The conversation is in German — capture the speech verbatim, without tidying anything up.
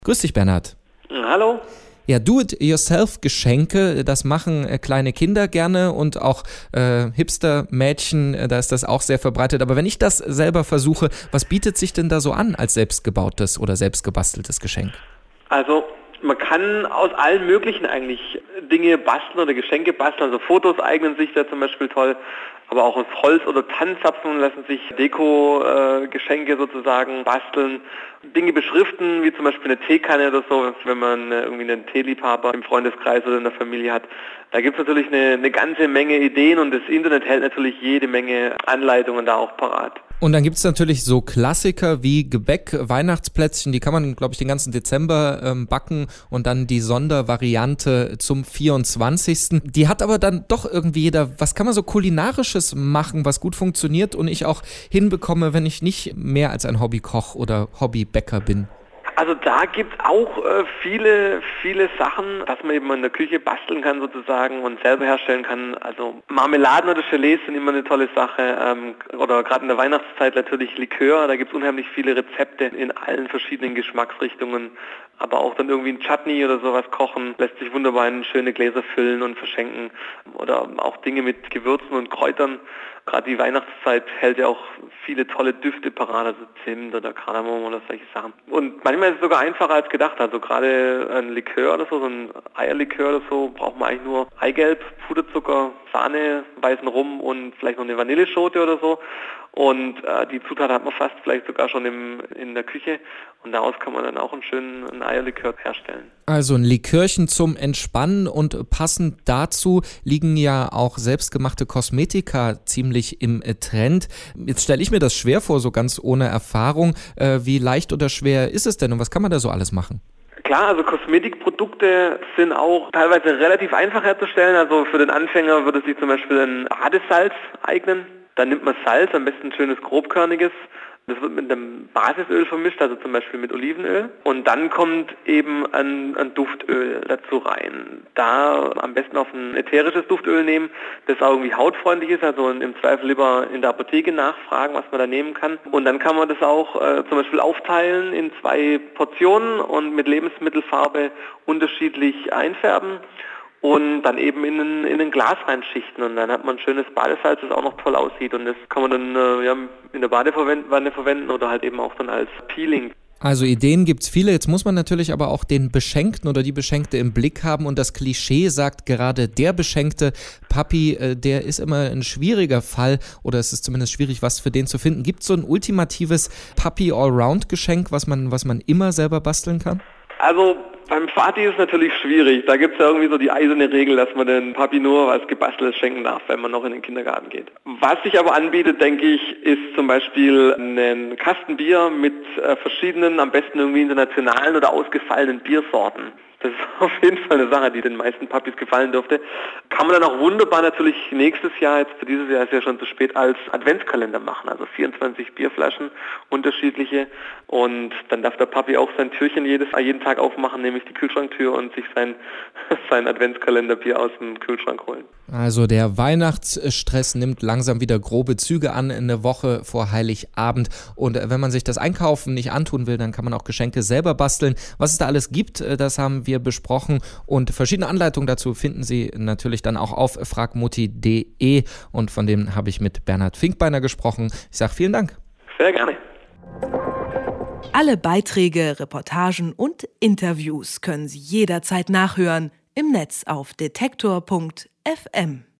Grüß dich, Bernhard. Hallo. Ja, Do-it-yourself-Geschenke, das machen äh, kleine Kinder gerne und auch äh, Hipster-Mädchen, äh, da ist das auch sehr verbreitet. Aber wenn ich das selber versuche, was bietet sich denn da so an als selbstgebautes oder selbstgebasteltes Geschenk? Also man kann aus allen möglichen eigentlich Dinge basteln oder Geschenke basteln. Also Fotos eignen sich da zum Beispiel toll, aber auch aus Holz oder Tannenzapfen lassen sich Deko-Geschenke äh, sozusagen basteln. Dinge beschriften, wie zum Beispiel eine Teekanne oder so, wenn man äh, irgendwie einen Teeliebhaber im Freundeskreis oder in der Familie hat. Da gibt es natürlich eine, eine ganze Menge Ideen und das Internet hält natürlich jede Menge Anleitungen da auch parat. Und dann gibt es natürlich so Klassiker wie Gebäck, Weihnachtsplätzchen, die kann man, glaube ich, den ganzen Dezember ähm, backen und dann die Sondervariante zum vierundzwanzigsten Die hat aber dann doch irgendwie jeder, was kann man so Kulinarisches machen, was gut funktioniert und ich auch hinbekomme, wenn ich nicht mehr als ein Hobbykoch oder Hobbybäcker bin? Also da gibt es auch äh, viele, viele Sachen, dass man eben in der Küche basteln kann sozusagen und selber herstellen kann. Also Marmeladen oder Gelees sind immer eine tolle Sache. Ähm, oder gerade in der Weihnachtszeit natürlich Likör. Da gibt es unheimlich viele Rezepte in allen verschiedenen Geschmacksrichtungen. Aber auch dann irgendwie ein Chutney oder sowas kochen, lässt sich wunderbar in schöne Gläser füllen und verschenken. Oder auch Dinge mit Gewürzen und Kräutern. Gerade die Weihnachtszeit hält ja auch viele tolle Düfte parat, also Zimt oder Kardamom oder solche Sachen. Und manchmal ist es sogar einfacher als gedacht. Also gerade ein Likör oder so, so ein Eierlikör oder so, braucht man eigentlich nur Eigelb, Puderzucker, Sahne, weißen Rum und vielleicht noch eine Vanilleschote oder so. Und äh, die Zutaten hat man fast vielleicht sogar schon im, in der Küche. Und daraus kann man dann auch einen schönen einen Eierlikör herstellen. Also ein Likörchen zum Entspannen und passend dazu liegen ja auch selbstgemachte Kosmetika ziemlich im Trend. Jetzt stelle ich mir das schwer vor, so ganz ohne Erfahrung. Äh, wie leicht oder schwer ist es denn und was kann man da so alles machen? Klar, also Kosmetikprodukte sind auch teilweise relativ einfach herzustellen. Also für den Anfänger würde sich zum Beispiel ein Badesalz eignen. Dann nimmt man Salz, am besten ein schönes grobkörniges. Das wird mit einem Basisöl vermischt, also zum Beispiel mit Olivenöl. Und dann kommt eben ein, ein Duftöl dazu rein. Da am besten auf ein ätherisches Duftöl nehmen, das auch irgendwie hautfreundlich ist. Also im Zweifel lieber in der Apotheke nachfragen, was man da nehmen kann. Und dann kann man das auch äh, zum Beispiel aufteilen in zwei Portionen und mit Lebensmittelfarbe unterschiedlich einfärben. Und dann eben in ein, in ein Glas reinschichten und dann hat man ein schönes Badesalz, das auch noch toll aussieht und das kann man dann äh, ja, in der Badewanne verwenden oder halt eben auch dann als Peeling. Also Ideen gibt's viele, jetzt muss man natürlich aber auch den Beschenkten oder die Beschenkte im Blick haben und das Klischee sagt gerade, der beschenkte Papi, äh, der ist immer ein schwieriger Fall oder es ist zumindest schwierig, was für den zu finden. Gibt's so ein ultimatives Papi-Allround-Geschenk, was man, was man immer selber basteln kann? Also beim Vati ist es natürlich schwierig. Da gibt es ja irgendwie so die eiserne Regel, dass man den Papi nur was Gebasteltes schenken darf, wenn man noch in den Kindergarten geht. Was sich aber anbietet, denke ich, ist zum Beispiel ein Kasten Bier mit äh, verschiedenen, am besten irgendwie internationalen oder ausgefallenen Biersorten. Das ist auf jeden Fall eine Sache, die den meisten Papis gefallen dürfte. Kann man dann auch wunderbar natürlich nächstes Jahr, jetzt für dieses Jahr ist ja schon zu spät, als Adventskalender machen. Also vierundzwanzig Bierflaschen, unterschiedliche. Und dann darf der Papi auch sein Türchen jedes, jeden Tag aufmachen, nämlich die Kühlschranktür und sich sein, sein Adventskalenderbier aus dem Kühlschrank holen. Also der Weihnachtsstress nimmt langsam wieder grobe Züge an, eine Woche vor Heiligabend. Und wenn man sich das Einkaufen nicht antun will, dann kann man auch Geschenke selber basteln. Was es da alles gibt, das haben wir besprochen und verschiedene Anleitungen dazu finden Sie natürlich dann auch auf fragmutti punkt de und von dem habe ich mit Bernhard Finkbeiner gesprochen. Ich sage vielen Dank. Sehr gerne. Alle Beiträge, Reportagen und Interviews können Sie jederzeit nachhören im Netz auf detektor punkt f m.